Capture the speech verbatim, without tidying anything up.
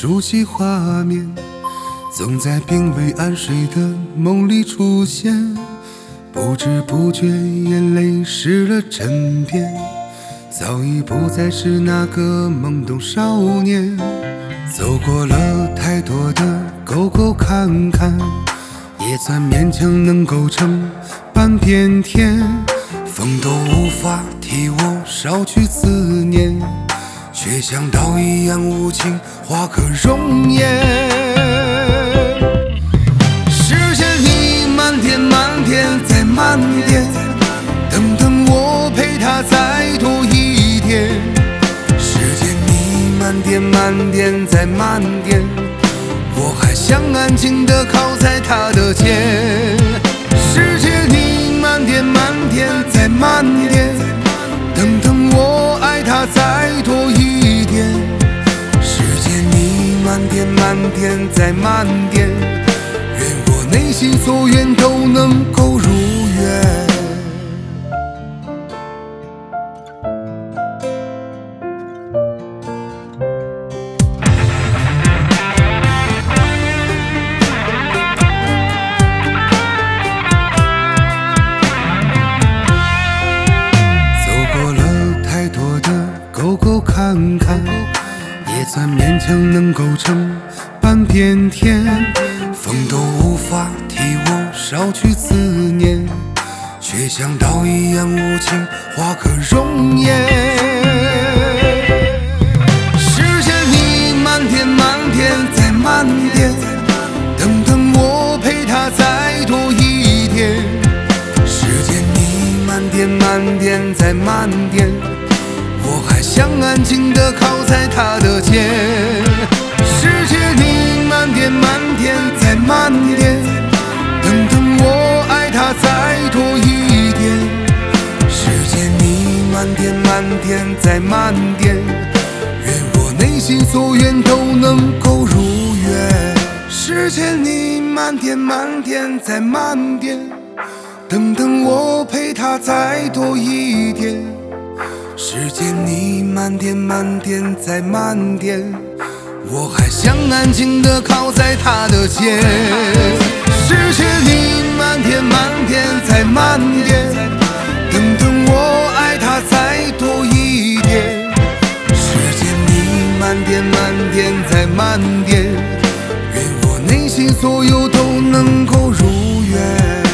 熟悉画面，总在并未安睡的梦里出现，不知不觉眼泪湿了枕边，早已不再是那个懵懂少年。走过了太多的沟沟坎坎，也算勉强能构成半边天，风都无法替我捎去思念，却像刀一样无情划刻容颜。时间已漫天漫天再漫天，等等我陪他再多一天。时间已漫天漫天再漫天，我还想安静地靠在他的肩。时间已漫天漫天再漫天，等等我爱他再多一点。时间已漫天漫天再漫天，愿我内心所愿都能够如愿。沟沟坎坎，也算勉强能构成半边天，风都无法替我捎去思念，却像刀一样无情划刻容颜。时间已漫天漫天再漫天，等等我陪他再多一天。时间已漫天漫天再漫天，我还想安静地靠在他的肩。时间已漫天漫天再漫天，等等我爱他再多一点。时间已漫天漫天再漫天，愿我内心所愿都能够如愿。时间已漫天漫天再漫天，等等我陪他再多一天。时间已漫天漫天再漫天，我还想安静地靠在他的肩。时间已漫天漫天再漫天，等等我爱他再多一点。时间已漫天漫天再漫天，愿我内心所有都能够如愿。